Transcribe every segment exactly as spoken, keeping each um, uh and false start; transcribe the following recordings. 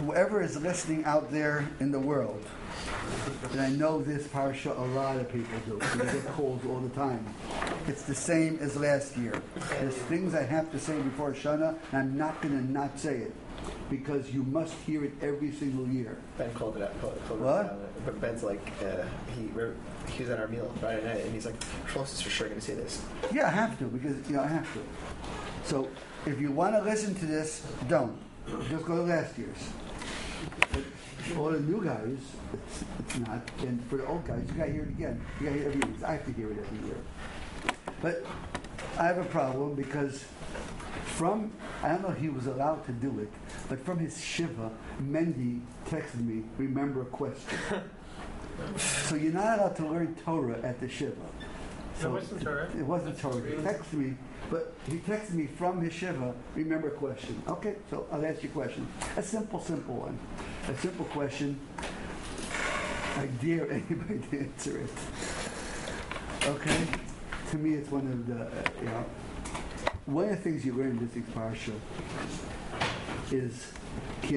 whoever is listening out there in the world, and I know this parsha a lot of people do, they get calls all the time. It's the same as last year. There's things I have to say before Shana, and I'm not going to not say it, because you must hear it every single year. Ben called it out. Called, called what? It out. But Ben's like, uh, he he was at our meal Friday night, and he's like, Schultz is for sure going to say this. Yeah, I have to, because, you know, I have to. So, if you want to listen to this, don't. Just go to last year's. But for the new guys, it's, it's not. And for the old guys, you got to hear it again. You got to hear it every year. I have to hear it every year. But I have a problem because from, I don't know if he was allowed to do it, but from his shiva, Mendy texted me, remember a question. So you're not allowed to learn Torah at the shiva. So it wasn't Torah. It, it wasn't Torah. He texted me, but he texted me from his shiva, remember a question. Okay, so I'll ask you a question. A simple, simple one. A simple question. I dare anybody to answer it. Okay? To me, it's one of the, uh, you know, one of the things you learn in this week's parsha is this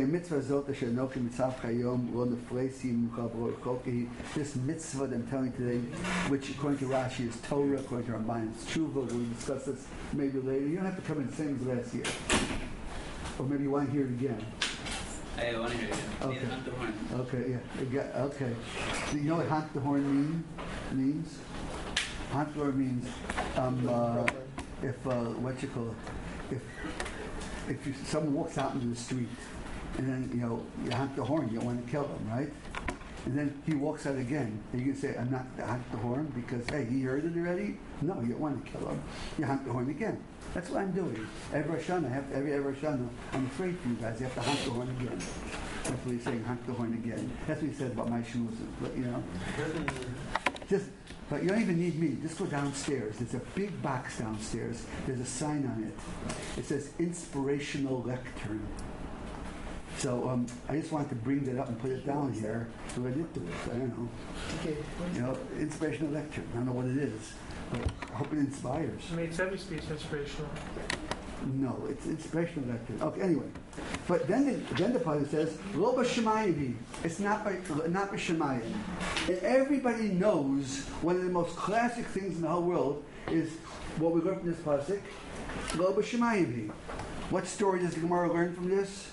mitzvah that I'm telling you today, which according to Rashi is Torah, according to Ramban it's Tshuva. We'll discuss this maybe later. You don't have to come in the same as last year. Or maybe you want to hear it again. I want to hear it again. Okay. Okay, yeah. Okay. Do you know what Hank the Horn mean, means? Hank the Horn means um, uh, if, uh, what you call it, if if you, someone walks out into the street and then, you know, you honk the horn, you don't want to kill him, right? And then he walks out again, and you can say, I'm not to honk the horn because, hey, he heard it already? No, you don't want to kill him. You honk the horn again. That's what I'm doing. Every Rosh Hashanah, I have to, every, every Rosh Hashanah, I'm afraid for you guys, you have to honk the horn again. That's what he's saying, honk the horn again. That's what he says about my shoes, but, you know. Just, but you don't even need me. Just go downstairs. There's a big box downstairs. There's a sign on it. It says inspirational lectern. So um, I just wanted to bring that up and put it down here. So I did do it. I don't know. Okay. You know, inspirational lectern. I don't know what it is, but I hope it inspires. I mean, it's every speech inspirational. No, it's inspirational lectern. Okay, anyway. But then the, then the part says, Lo b'shamayim. It's not by, not b'shamayim. And everybody knows one of the most classic things in the whole world is what we learn from this pasuk, Lo b'shamayim. What story does the Gemara learn from this?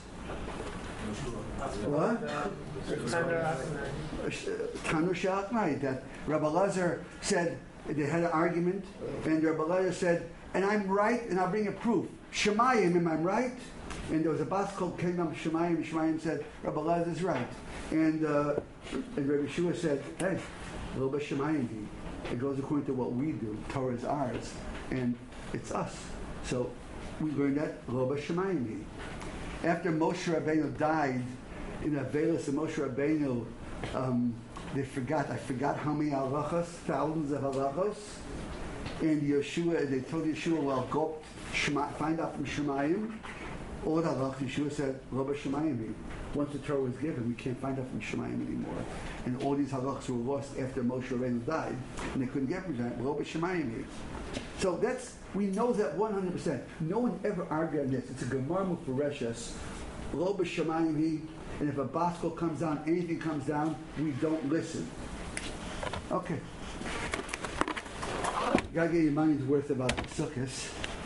What? Tanu Shalakmai. That Rabbi Lazar said, they had an argument, and Rabbi Lazar said, and I'm right, and I'll bring a proof. Shemayim, am I right? And there was a bas called came up Shemayim, and Shemayim said, Rabbi Lazar is right. And, uh, and Rabbi Shua said, hey, a little bit Shemayim. It goes according to what we do. Torah is ours, and it's us. So we learned that a little bit Shemayim. After Moshe Rabbeinu died in Avelis, and Moshe Rabbeinu, um, they forgot, I forgot how many halachos, thousands of halachos. And Yeshua, they told Yeshua, well, go Shema, find out from Shemayim. All the halachos, Yeshua said, Lo b'Shemayim. Once the Torah was given, we can't find out from Shemayim anymore. And all these halachos were lost after Moshe Rabbeinu died, and they couldn't get from Shemayim. Lo b'Shemayim. So that's, we know that one hundred percent. No one ever argued on this. It's a Gemara Mufareshes. Lo b'Shemayim. And if a baskol comes down, anything comes down, we don't listen. Okay. You gotta get your money's worth about Sukkot.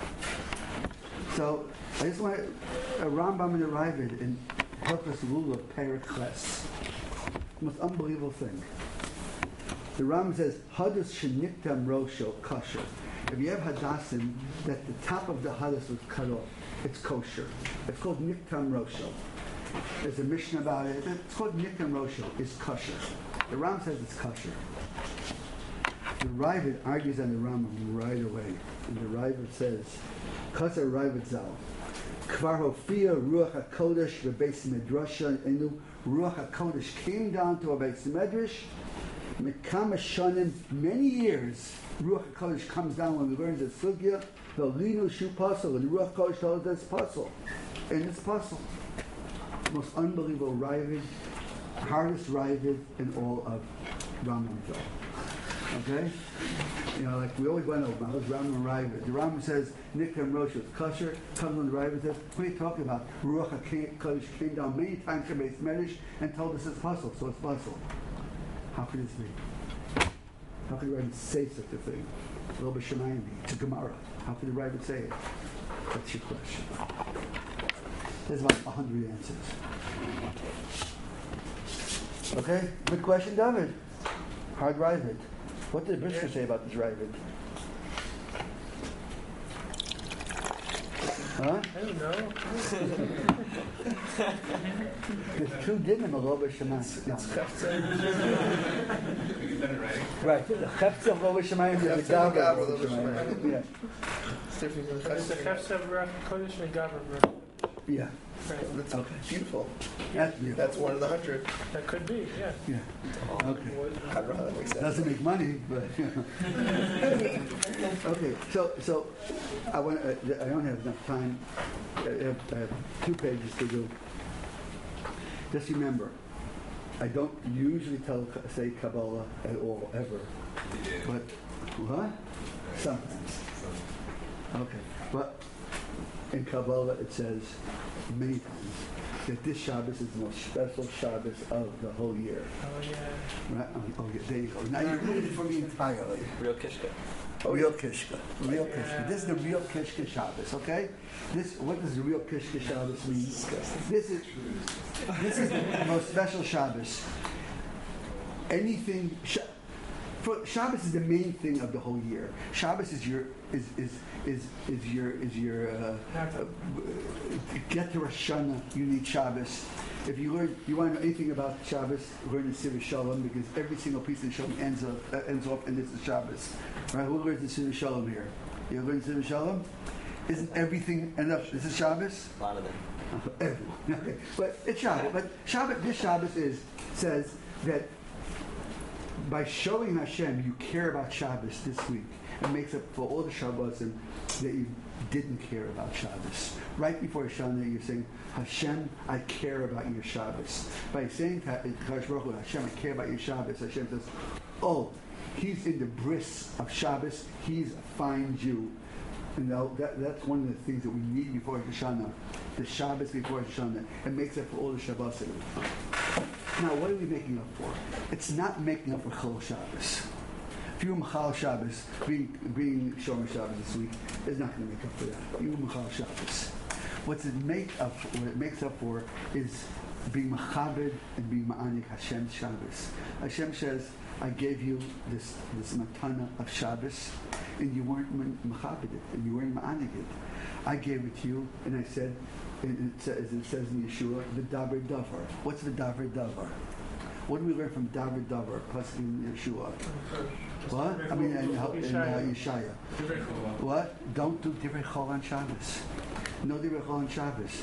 So I just want a Rambam and a Ravid in Hilchos Lulav Perikles. Most unbelievable thing. The Rambam says, Hadas sheniktam rosho kosher. If you have hadassim, that the top of the hadas was cut off, it's kosher. It's called niktam rosho. There's a Mishnah about it. It's called niktam rosho. It's kosher. The Rambam says it's kosher. The Ravid argues on the Rambam right away. And the Ravid says, Kasar Ravid Zal, Kvar Hofia Ruach HaKodesh Bebeis Medrasha Enu Ruach HaKodesh came down to a Beis Medrash Mekama Shanim, many years Ruach HaKodesh comes down when we learn the Sugya, the Linu Shu Puzzle, and Ruach HaKodesh told us puzzle. And it's puzzle. Most unbelievable Ravid, hardest Ravid in all of Rambam. Okay? You know, like we always want to know about Rambam and Ravid. The Rambam says Nikra and Rosh was kosher. Comes on the Ravid says, what are you talking about? Ruach HaKodesh came down many times to Beis Medrash and told us it's possible, so it's possible. How could this be? How could the Ravid say such a thing? Lo b'shamayim, it's a Gemara. How could the Ravid say it? That's your question. There's about a hundred answers. Okay, good question, David. Hard Ravid. What did Brisker say about this Ravid? Huh? I don't know. There's two dinim of Lo b'shamayim. It's chefza. Right. The chefza of Lo b'shamayim is the Chefza gaver gaver of Lo Lo b'shamayim. b'shamayim. Yeah. It's different from It's the chefza. Chefsa Baruch Kodesh and Gavra. Yeah. Right. That's Okay. beautiful. That's beautiful. That's one in the hundred. That could be, yeah. Yeah. Okay. I don't know how that makes sense. Doesn't make money, but you know. Okay, so so I want. Uh, I don't have enough time. I have, I have two pages to do. Just remember, I don't usually tell say Kabbalah at all ever, but what? Sometimes. Okay, but in Kabbalah it says many times that this Shabbos is the most special Shabbos of the whole year. Oh, yeah. Right? Oh, yeah, there you go. Now you read it for me entirely. Real Kishka. Oh, real Kishka. Real Kishka. This is the real Kishka Shabbos, okay? This, what does the real Kishka Shabbos mean? This is, this is the most special Shabbos. Anything, Sh- for, Shabbos is the main thing of the whole year. Shabbos is your, is, is, is, is your, is your, uh, uh, get to Rosh Hashanah, you need Shabbos. If you learn, you want to know anything about Shabbos, learn the Sivir Shalom, because every single piece of Shalom ends up, uh, ends off, and this is Shabbos. Right? Who learns the Sivir Shalom here? You learn Sivir Shalom? Isn't everything enough? This is Shabbos? A lot of them. Everyone. Okay. But it's Shabbos. But Shabbos, this Shabbos is, says that by showing Hashem you care about Shabbos this week, it makes up for all the Shabbos that you didn't care about Shabbos. Right before Hashanah, you're saying, Hashem, I care about your Shabbos. By saying to Kadosh Baruch Hu, Hashem, I care about your Shabbos, Hashem says, oh, he's in the bris of Shabbos, he's a fine Jew. You know, that, that's one of the things that we need before Hashanah. The Shabbos before Hashanah. It makes up for all the Shabbos. Now, what are we making up for? It's not making up for Chol Shabbos. If you Machal Shabbos, being, being Shomer Shabbos this week, is not going to make up for that. You Machal Shabbos. What's it make up for, what it makes up for is being Machabed and being Ma'anik Hashem's Shabbos. Hashem says, I gave you this this matana of Shabbos, and you weren't Machabed it, and you weren't Ma'anik it. I gave it to you, and I said, and it says, it says in Yeshua, the Davar Davar. What's the Davar Davar? What do we learn from Davar Davar, plus in Yeshua? What? I mean, in, in uh, Yeshaya. What? Don't do Divrei Chol on Shabbos. No Divrei Chol on Shabbos.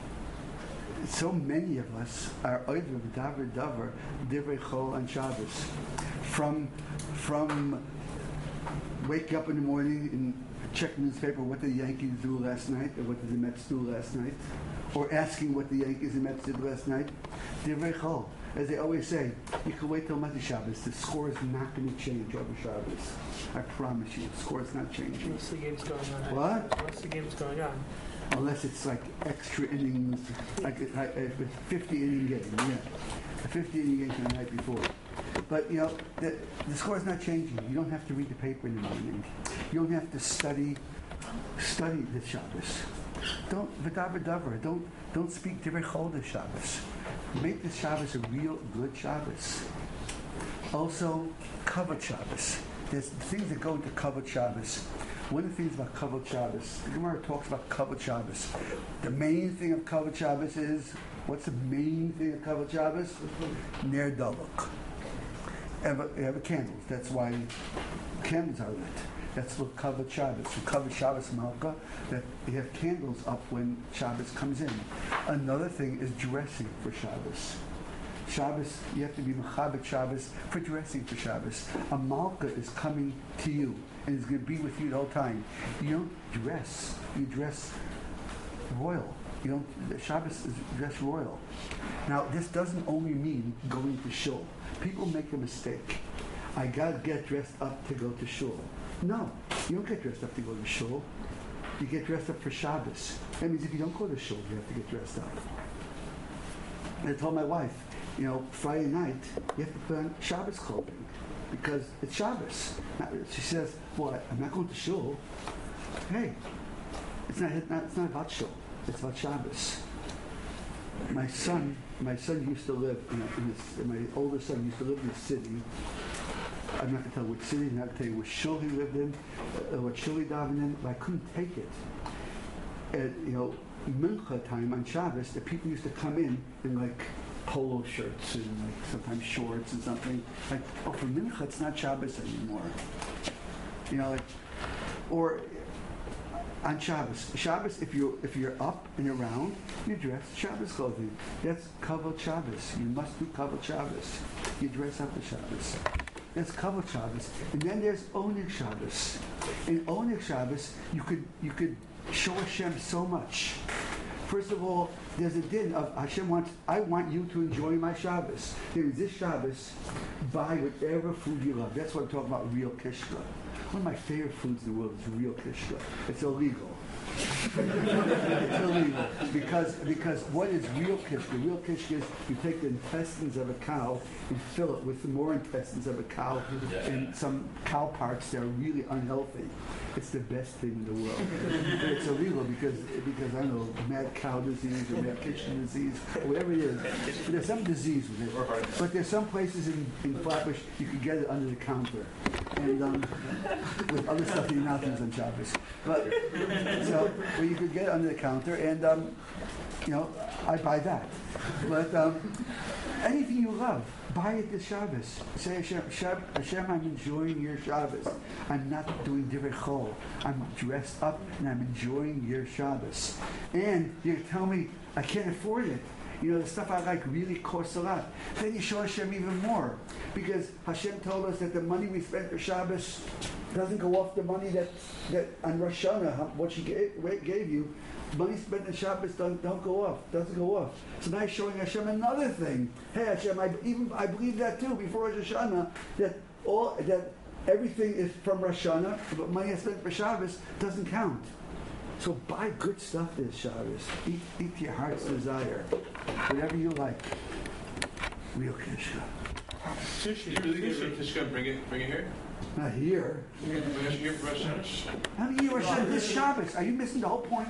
So many of us are over Davar Davar, Divrei Chol on Shabbos. From, from waking up in the morning and checking the newspaper, what did the Yankees do last night, or what did the Mets do last night, or asking what the Yankees and Mets did last night, Divrei Chol. As they always say, you can wait till Motzei Shabbos. The score is not going to change over Shabbos. I promise you, the score is not changing. Unless the game's going on. What? Unless the game's going on. Unless it's like extra innings, like a, a fifty inning game, yeah. A fifty inning game from the night before. But, you know, the, the score is not changing. You don't have to read the paper in the morning. You don't have to study study the Shabbos. Don't, v'davar davar, don't, don't speak Divrei Chol this Shabbos. Make this Shabbos a real good Shabbos. Also, Kavod Shabbos. There's things that go into Kavod Shabbos. One of the things about Kavod Shabbos, the Gemara talks about Kavod Shabbos. The main thing of Kavod Shabbos is, what's the main thing of Kavod Shabbos? Ner Daluk. You have candles. That's why candles are lit. That's what Kavod Shabbos. So Kavod Shabbos Malka, that you have candles up when Shabbos comes in. Another thing is dressing for Shabbos. Shabbos, you have to be Mechabed Shabbos for dressing for Shabbos. A Malka is coming to you and is going to be with you the whole time. You don't dress. You dress royal. You don't. Shabbos is dress royal. Now, this doesn't only mean going to shul. People make a mistake. I got to get dressed up to go to shul. No, you don't get dressed up to go to shul. You get dressed up for Shabbos. That means if you don't go to shul, you have to get dressed up. And I told my wife, you know, Friday night, you have to put on Shabbos clothing because it's Shabbos. She says, well, I'm not going to shul. Hey, it's not, it's not, it's not about shul. It's about Shabbos. My son, my son used to live, in, a, in this, my older son used to live in a city. I'm not going to tell which city, I'm not going to tell you which shul he lived in, uh, what shul he davened in, but I couldn't take it. At, you know, Mincha time on Shabbos, the people used to come in in like polo shirts and like sometimes shorts and something. Like, oh, for Mincha, it's not Shabbos anymore. You know, like, or on Shabbos. Shabbos, if you're if you're up and around, you dress Shabbos clothing. That's Kavod Shabbos. You must do Kavod Shabbos. You dress up for Shabbos. That's Kavod Shabbos. And then there's Oneg Shabbos. In Oneg Shabbos, you could you could show Hashem so much. First of all, there's a din of Hashem wants, I want you to enjoy my Shabbos. There is this Shabbos, buy whatever food you love. That's what I'm talking about, real kishka. One of my favorite foods in the world is real kishka. It's illegal. It's illegal because because what is real kishka? Real kishka is you take the intestines of a cow and fill it with more intestines of a cow and some cow parts that are really unhealthy. It's the best thing in the world. But it's illegal because because I don't know, mad cow disease or mad kitchen disease or whatever it is. But there's some disease with it. But there's some places in, in Flatbush you can get it under the counter and um, with other stuff you're not using on Shabbos. But so where you could get it under the counter and um, you know, I buy that. But um, anything you love, buy it this Shabbos. Say, Hashem, Hashem, Hashem, I'm enjoying your Shabbos. I'm not doing different chol. I'm dressed up and I'm enjoying your Shabbos. And you tell me, I can't afford it. You know, the stuff I like really costs a lot. Then you show Hashem even more. Because Hashem told us that the money we spent for Shabbos doesn't go off the money that, that on Rosh Hashanah, what she gave, gave you. Money spent on Shabbos don't, don't go off, doesn't go off. So now he's showing Hashem another thing. Hey Hashem, I even I believe that too before Rosh Hashanah, that all that everything is from Rosh Hashanah, but money I spent for Shabbos doesn't count. So buy good stuff this Shabbos. Eat, eat to your heart's desire. Whatever you like. Real kishka. Sushi. You really get real kishka and bring it, bring it here? Not here. Bring it here for Rosh Hashanah. How do you Rosh Hashanah this Shabbos? Are you missing the whole point?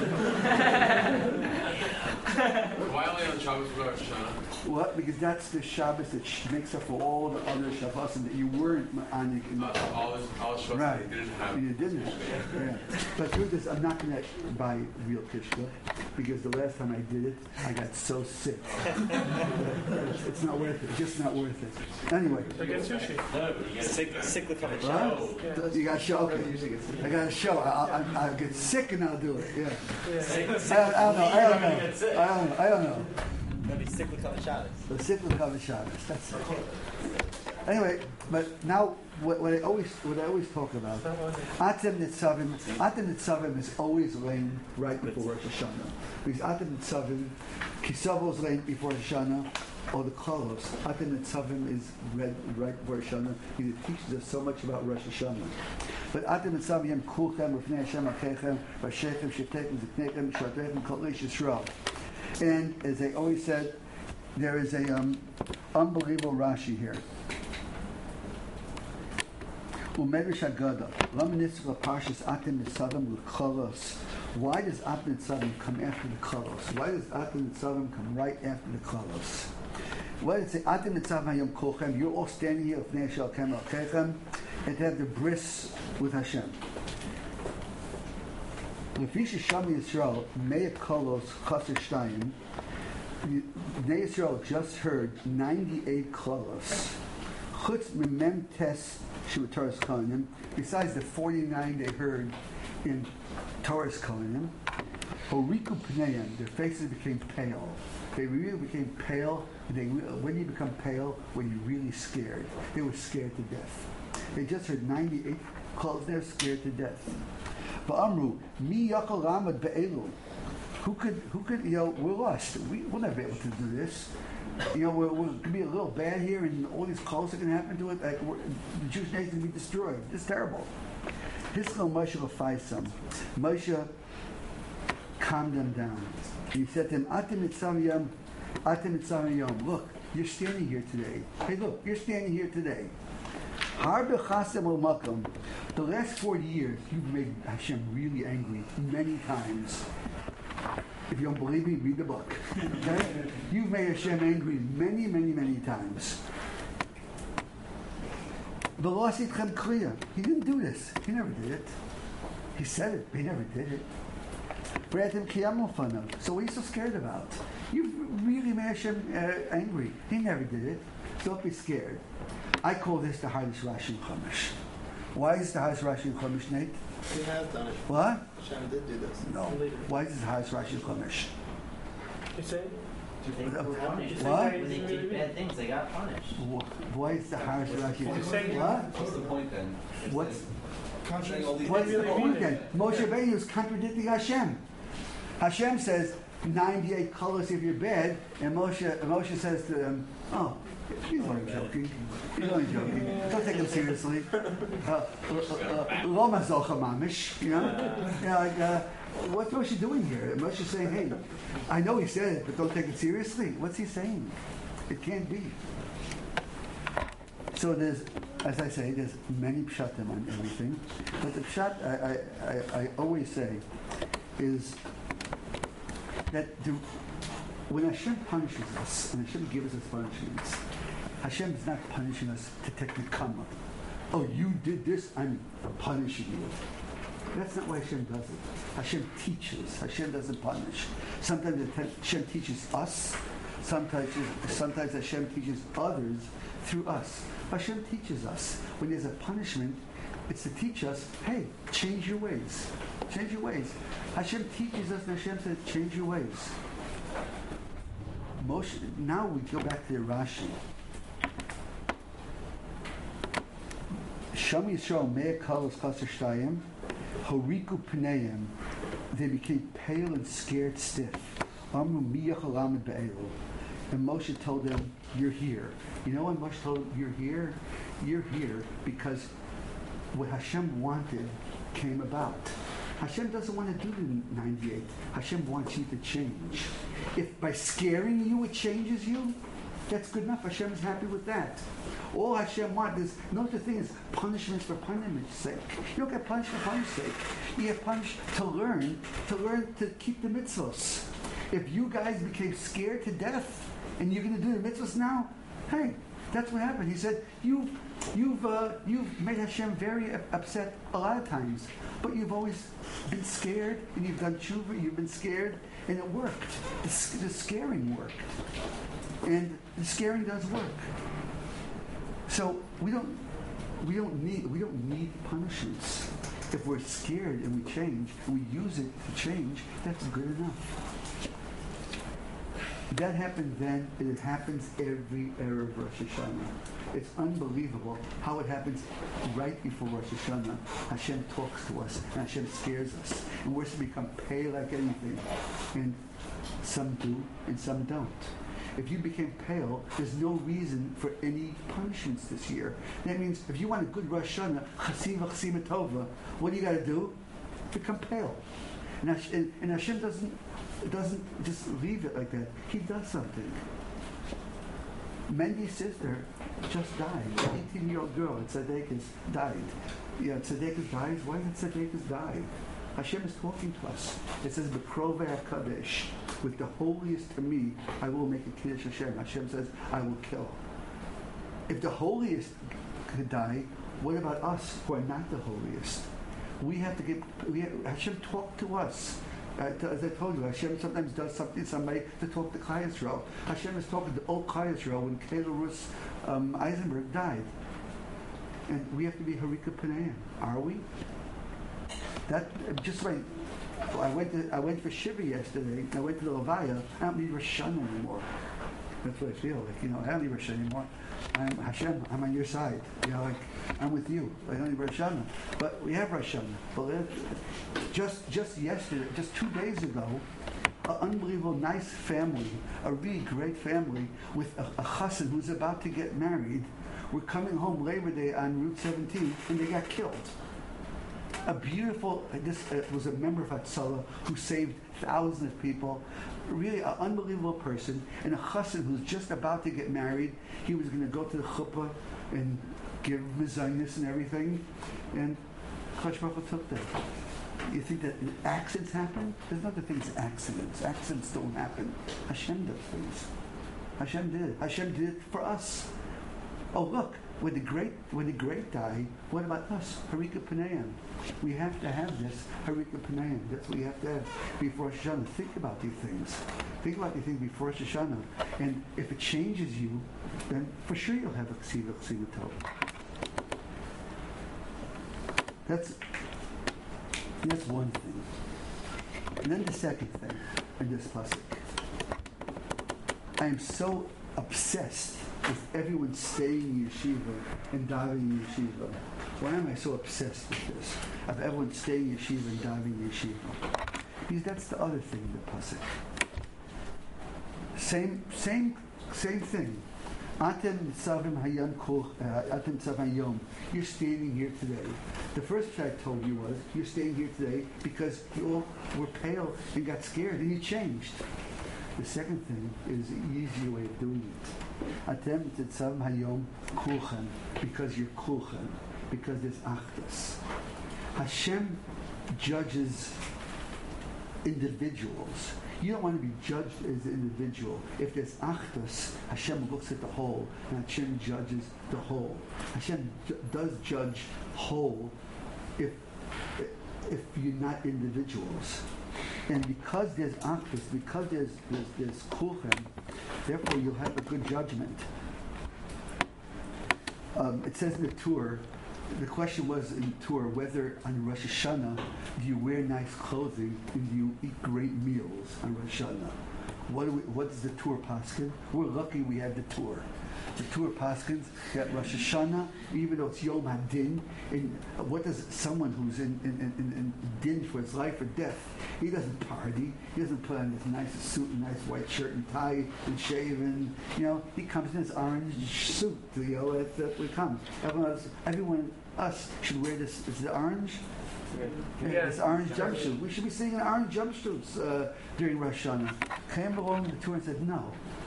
Why only on Shabbos for Rosh Hashanah? What? Because that's the Shabbos that sh- makes up for all the other Shabbosim that you weren't on. Uh, all this, all this Shabbos Right. they didn't have. You didn't. Yeah. But truth is, I'm not going to buy real kishka because the last time I did it, I got so sick. It's not worth it. It's just not worth it. Anyway. So get sushi. Sick, cyclical What? Yeah. You got to show. Okay. I got to show. I'll, I'll, I'll get sick and I'll do it. Yeah. Yeah. Sick, I don't, I don't know. I don't know. I don't know. I don't know. That'd be cyclical Shabbos. The cyclical Shabbos. That's it. Anyway, but now what, what I always what I always talk about, Atem Nitzavim. Atem Nitzavim is always laying right before Rosh Hashanah. Because Atem Nitzavim, Kisavo is laying before Rosh Hashanah, or the Kolos. Atem Nitzavim is read right before Rosh Hashanah because it teaches us so much about Rosh Hashanah. But Atem Nitzavim Kulchem Rifnei Hashem Akechem Vashechem Shetechem Ziknechem Shatechem Kol Eish Yisrael. And as I always said, there is a um, unbelievable Rashi here. Umedrash Haggadah. Lam nitzvah parshas Atem Nitzavim l'Kolos. Why does Atem Nitzavim come after the Kolos? Why does Atem Nitzavim come right after the Kolos? Why does it say Atem Nitzavim Hayom Kolchem? You're all standing here with Nei Shalchem Alkechem, and to have the bris with Hashem. Lefi sheshami Yisrael Mei Kolos Chaser Shtayim. Bnei Yisrael just heard ninety-eight Kolos. Chutz Mimem Tes Shu Torah's Kohanim. Besides the forty-nine they heard in Torah's Kohanim, Horiku Pneiim, their faces became pale. They really became pale. They, when you become pale, when you're really scared. They were scared to death. They just heard ninety-eight Kolos. They're scared to death. Ba'amru, mi yakol ramad be'elu. Who could, who could, you know, we're lost. We, we'll never be able to do this. You know, we're, we're going to be a little bad here and all these calls are going to happen to it. Like, the Jewish nation is going to be destroyed. It's terrible. Hiskal Moshe Lefaisam. Moshe calmed them down. He said to them, Atem Mitzam Yom, Atem Mitzam Yom. Look, you're standing here today. Hey, look, you're standing here today. Harbe Chasem Makom. The last forty years, you've made Hashem really angry many times. If you don't believe me, read the book. Okay? You've made Hashem angry many, many, many times. Velocitchem Kliya. He didn't do this. He never did it. He said it, but he never did it. So what are you so scared about? You've really made Hashem uh, angry. He never did it. Don't be scared. I call this the hardest Rashi in Chumash. Why is it the hardest Rashi in Chumash, Nate? He has done it. What? Hashem did do this. No. Why is it the hardest Rashi in Chumash? You say? They were punished. What? When they did bad things, they got punished. Why is the hardest Rashi? saying- What? What's the point then? What's Saying all these What's the really point mean then? it. Moshe Rabbeinu is contradicting Hashem. Hashem says ninety-eight colors of your bed, and Moshe, Moshe says to them, "Oh, he's only joking. He's only joking. Don't take him seriously." Lo mazocha mamish, you know? You know, like, uh, what's Moshe doing here? Moshe saying, "Hey, I know he said it, but don't take it seriously." What's he saying? It can't be. So there's, as I say, there's many pshatim on everything, but the pshat I, I, I, I always say is that the, when Hashem punishes us, and Hashem gives us punishments, Hashem is not punishing us to take the kama. Oh, you did this, I'm punishing you. That's not why Hashem does it. Hashem teaches. Hashem doesn't punish. Sometimes Hashem teaches us. Sometimes, sometimes Hashem teaches others through us. Hashem teaches us. When there's a punishment, it's to teach us, hey, change your ways. Change your ways. Hashem teaches us, and Hashem says, change your ways. Moshe, now we go back to the Rashi. Sham Yisrael mea kalos chaser shtayim, horiku pneim. They became pale and scared stiff. Amru mi yachal amid be'elu. And Moshe told them, you're here. You know when Moshe told them, you're here? You're here because what Hashem wanted came about. Hashem doesn't want to do the ninety-eight. Hashem wants you to change. If by scaring you it changes you, that's good enough. Hashem is happy with that. All Hashem wants is, no such thing as punishments for punishment's sake. You don't get punished for punishment's sake. You get punished to learn, to learn to keep the mitzvos. If you guys became scared to death and you're going to do the mitzvahs now, hey, that's what happened. He said, you've, you've, uh, you've made Hashem very upset a lot of times, but you've always been scared, and you've done tshuva, you've been scared, and it worked. The, the scaring worked. And the scaring does work. So we don't, we don't need, we don't need punishments. If we're scared and we change, and we use it to change, that's good enough. That happened then, and it happens every era of Rosh Hashanah. It's unbelievable how it happens right before Rosh Hashanah. Hashem talks to us, and Hashem scares us. And we're supposed to become pale like anything. And some do, and some don't. If you became pale, there's no reason for any punishments this year. That means if you want a good Rosh Hashanah, chasiva chasima tova, what do you got to do? Become pale. And Hashem, and, and Hashem doesn't doesn't just leave it like that. He does something. Mendy's sister just died. An eighteen-year-old girl at Tzedekis died. Yeah, Tzedekis dies. Why did Tzedekis die? Hashem is talking to us. It says, "B'krovei HaKadosh, with the holiest to me, I will make a Kiddush Hashem." Hashem says, "I will kill." If the holiest could die, what about us who are not the holiest? We have to get. We have, Hashem talked to us. Uh, as I told you, Hashem sometimes does something to somebody to talk to Klal Yisrael. Hashem is talking to old Klal Yisrael when Kayla Rus um, Eisenberg died. And we have to be Harika Panaim. Are we? That just like I went to I went for Shiva yesterday. I went to the Levaya. I don't need Rosh Hashanah anymore. That's what I feel like. You know, I don't need Rosh Hashanah anymore. I'm Hashem. I'm on your side. You know, like I'm with you. I don't need Rosh Hashanah. But we have Rosh Hashanah. But just just yesterday, just two days ago, an unbelievable nice family, a really great family with a, a chassan who's about to get married, were coming home Labor Day on Route seventeen, and they got killed. A beautiful, uh, this uh, was a member of Hatzalah who saved thousands of people. Really an unbelievable person. And a chassid who's just about to get married. He was going to go to the chuppah and give mezainis and everything. And Kadosh Baruch Hu took that. You think that accidents happen? There's not the things accidents. Accidents don't happen. Hashem does things. Hashem did it. Hashem did it for us. Oh look, when the great when the great die, what about us? Harika Panayim. We have to have this Harika Panayim. That's what we have to have before Rosh Hashanah. Think about these things. Think about these things before Rosh Hashanah. And if it changes you, then for sure you'll have a Ksiva Ksiva Tov. That's That's one thing. And then the second thing in this pasuk. I am so obsessed with everyone staying in yeshiva and diving in yeshiva. Why am I so obsessed with this? Of everyone staying in yeshiva and diving in yeshiva? Because that's the other thing in the pasuk. Same, same, same thing. Atem tzavim hayam kol. Atem tzavim hayom. You're standing here today. The first thing I told you was you're standing here today because you all were pale and got scared and you changed. The second thing is the easier way of doing it. Atem tzavim hayom kulchan, because you're kulchan, because there's achdus. Hashem judges individuals. You don't want to be judged as an individual. If there's achdus, Hashem looks at the whole, and Hashem judges the whole. Hashem ju- does judge whole if if you're not individuals. And because there's achdus, because there's there's, there's kulchem, therefore you'll have a good judgment. Um, it says in the Torah, the question was in Torah whether on Rosh Hashanah do you wear nice clothing and do you eat great meals on Rosh Hashanah? What do we, what is the Torah paskin? We're lucky we have the Torah. The Torah paskins that Rosh Hashanah, even though it's Yom HaDin, and what does someone who's in, in, in, in din for his life or death, he doesn't party, he doesn't put on his nice suit and nice white shirt and tie and shave, and you know, he comes in his orange suit, you know, that's, that's what comes. Everyone else, everyone, us, should wear this, is it orange? Yeah, Yeah. this orange jumpsuit. We should be singing orange jumpsuits uh, during Rosh Hashanah. Came along the Torah and said, no.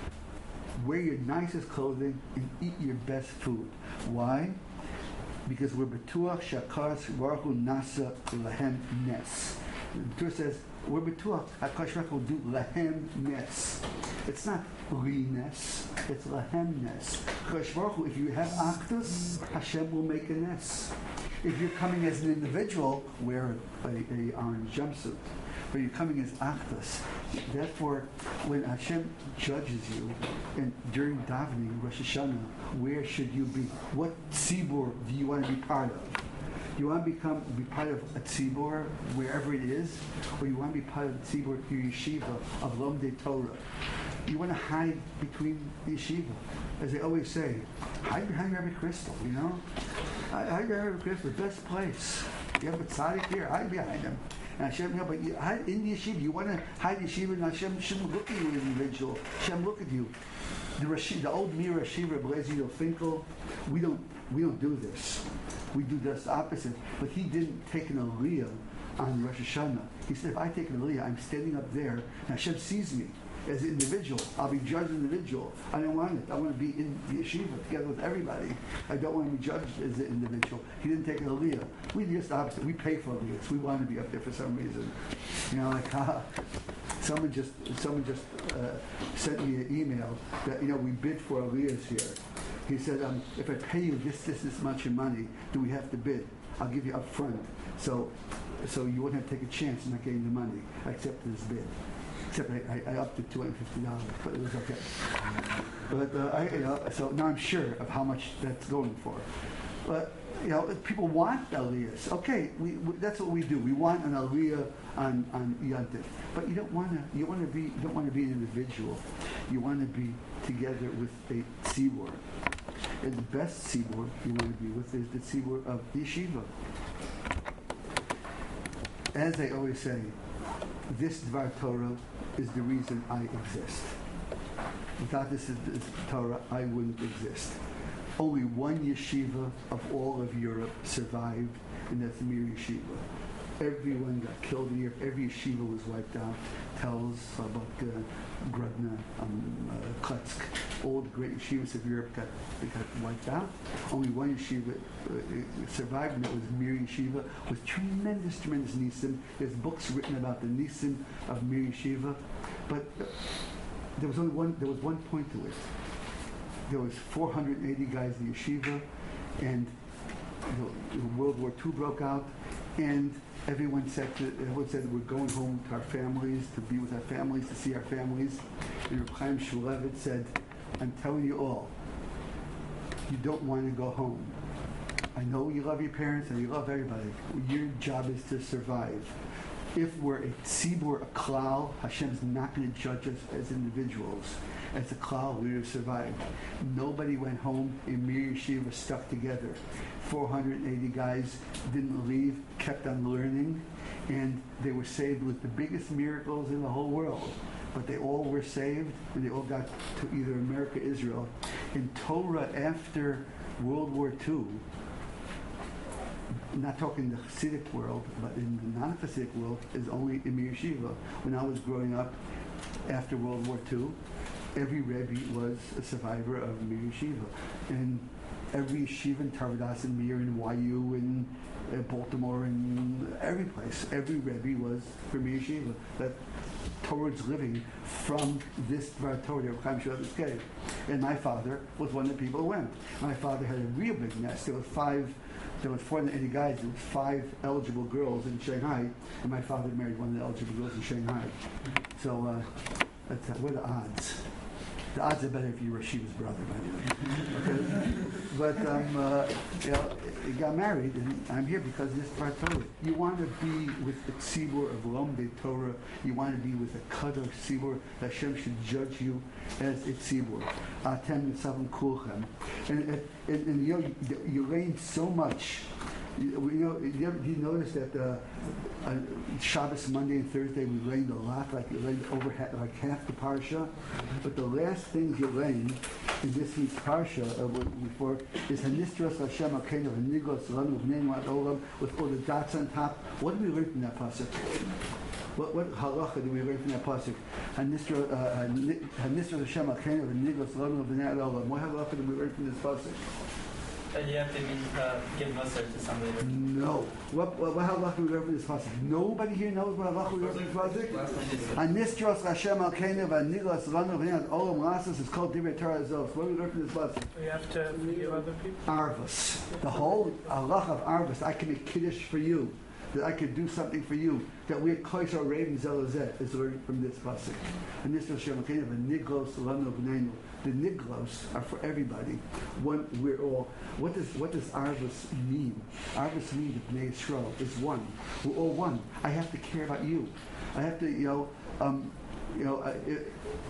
Wear your nicest clothing and eat your best food. Why? Because we're betuach shakaras baruch hu nasa lahem nes. The Torah says we're betuach hakadosh baruch hu will do lahem nes. It's not li nes. It's lahem nes. Hakadosh baruch hu, if you have achdus, Hashem will make a nes. If you're coming as an individual, wear a, a orange jumpsuit. But you're coming as achdus. Therefore, when Hashem judges you, and during davening, Rosh Hashanah, where should you be? What tzibur do you want to be part of? Do you want to become be part of a tzibur wherever it is, or you want to be part of the tzibur your yeshiva of Lomdei Torah? You want to hide between the yeshiva, as they always say, hide behind Rabbi Crystal. You know, hide behind Rabbi Crystal, the best place. You have a tzaddik here, hide behind him. And Hashem, no, but you hide in the yeshiva. You want to hide the yeshiva, and Hashem shouldn't look at you as an individual. Hashem look at you. The Rashi, the old Mir Rashiva, Blazio Finkel, we don't, we don't do this. We do just the opposite. But he didn't take an aliyah on Rosh Hashanah. He said, if I take an aliyah, I'm standing up there, and Hashem sees me as an individual. I'll be judged as an individual. I don't want it. I want to be in the yeshiva together with everybody. I don't want to be judged as an individual. He didn't take an aliyah. We do just the opposite. We pay for aliyahs. We want to be up there for some reason. You know, like, haha. Someone just someone just uh, sent me an email that, you know, we bid for aliyahs here. He said, um, if I pay you this, this, this much in money, do we have to bid? I'll give you up front. So, so you wouldn't have to take a chance in not getting the money. I accepted this bid. Except I, I, I upped it to two hundred fifty dollars, but it was okay. But uh, I, you know, so now I'm sure of how much that's going for. But you know, if people want aliyahs. Okay, we, we, that's what we do. We want an aliyah on on Yontif, but you don't want to. You want to be. You don't want to be an individual. You want to be together with a tzibur. And the best tzibur you want to be with is the tzibur of the yeshiva. As I always say, this Dvar Torah is the reason I exist. Without this, this Torah, I wouldn't exist. Only one yeshiva of all of Europe survived, and that's the Mir Yeshiva. Everyone got killed in Europe. Every yeshiva was wiped out. Tells about uh, Grodno, um, uh, Kletsk. All the great yeshivas of Europe got got wiped out. Only one yeshiva uh, survived, and that was Mir Yeshiva, with tremendous, tremendous nisim. There's books written about the nisim of Mir Yeshiva, but uh, there was only one. There was one point to it. There was four hundred eighty guys in the yeshiva, and you know, World War Two broke out, and everyone said, to, everyone said we're going home to our families, to be with our families, to see our families. And Reb Chaim Shmulevitz said, I'm telling you all, you don't want to go home. I know you love your parents and you love everybody. Your job is to survive. If we're a tzibur, a klal, Hashem's not going to judge us as individuals. As a klal, we have survived. Nobody went home. In Mir Yeshiva stuck together. four hundred eighty guys didn't leave, kept on learning, and they were saved with the biggest miracles in the whole world. But they all were saved, and they all got to either America, Israel. In Torah after World War Two, I'm not talking the Hasidic world, but in the non-Hasidic world, is only in Mir Yeshiva. When I was growing up after World War Two, every Rebbe was a survivor of Mir Yeshiva. And every yeshiva in Tarvadas and Mir and Y U and uh, Baltimore and every place, every Rebbe was from Mir Yeshiva. That towards living from this Dvar Torah, Reb Chaim Shmulevitz gave. And my father was one of the people who went. My father had a real big nest. There were five, there was four hundred eighty guys. There was five eligible girls in Shanghai, and my father married one of the eligible girls in Shanghai. So uh, that's, uh, what are the odds? The odds are better if you were Shiva's brother, by the way. Okay? But um, uh, you know, he got married, and I'm here because of this part Torah. You want to be with the tzibur of Lomdei Torah. You want to be with a kadosh tzibur. That Hashem should judge you as a tzibur. Atem nitzavim kulchem. And, and, and you know, you, you learn so much. You, you know, you, ever, you notice that uh, uh, Shabbos, Monday, and Thursday we learned a lot, like you learned over ha- like half the parsha. But the last things you learned in this week's parsha uh, before is Hanistros Hashem Akeinu Hanigos Lanu V'nei Ad Olam with all the dots on top. What did we learn from that pasuk? What, what halacha did we learn from that pasuk? Hanistros Hashem Akeinu Hanigos Lanu V'nei Ad Olam. What halacha did we learn from this pasuk? And you have to be, uh, give mustard to somebody. No. What, what, what halacha we learn from this pasuk? Nobody here knows what halacha we learn from this pasuk? Anistros Hashem Alkeinu v'Anilas Lanu v'nei Ad Olam Lasas is called Divrei Torah Zos. What do we learn from this pasuk? We have to forgive other people. Arvus. The whole halacha of Arvus. I can make kiddush for you. That I could do something for you. That we're Kois or Raven Zelazet is learned from this pasuk. Anistros Hashem Alkeinu v'Niglos Lanu v'nei. The niglos are for everybody. One, we're all. What does what does Arvus mean? Arvus means that Bnei Yisrael is one. We're all one. I have to care about you. I have to, you know, um, you know, uh, if,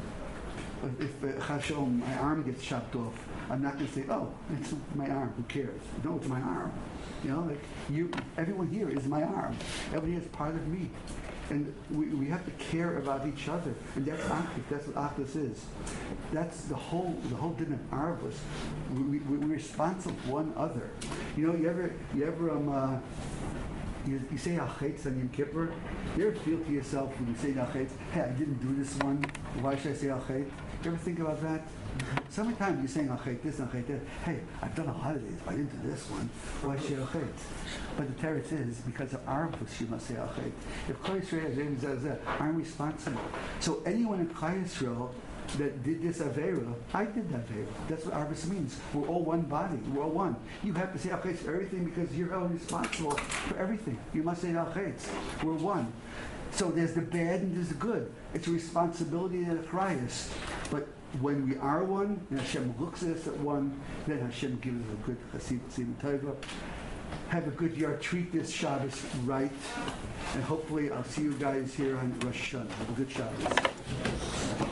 if uh, Chashom, my arm gets chopped off, I'm not going to say, oh, it's my arm. Who cares? No, it's my arm. You know, like you. Everyone here is my arm. Everyone here is part of me. And we, we have to care about each other, and that's Achdus. That's what Achdus is. That's the whole the whole din of Arvus. We, we, we're responsible for one other. You know, you ever you ever um uh, you, you say Achetz on Yom Kippur. You ever feel to yourself when you say Achetz, hey, I didn't do this one. Why should I say Achetz? You ever think about that? Sometimes you're saying Achetz this and Achetz that. Hey, I've done a lot of these, but I didn't do this one. Why should I Achetz? But the teretz is because of Arvus, you must say Achetz. If Klal Yisrael, I'm responsible. So anyone in Klal Yisrael that did this Avera, I did that Avera. That's what Arvus means. We're all one body. We're all one. You have to say Achetz for everything because you're held responsible for everything. You must say Achetz. We're one. So there's the bad and there's the good. It's a responsibility and a cryas. But when we are one, and Hashem looks at us at one, then Hashem gives us a good Chasid Tova. Have a good year. Treat this Shabbos right. And hopefully I'll see you guys here on Rosh Hashanah. Have a good Shabbos.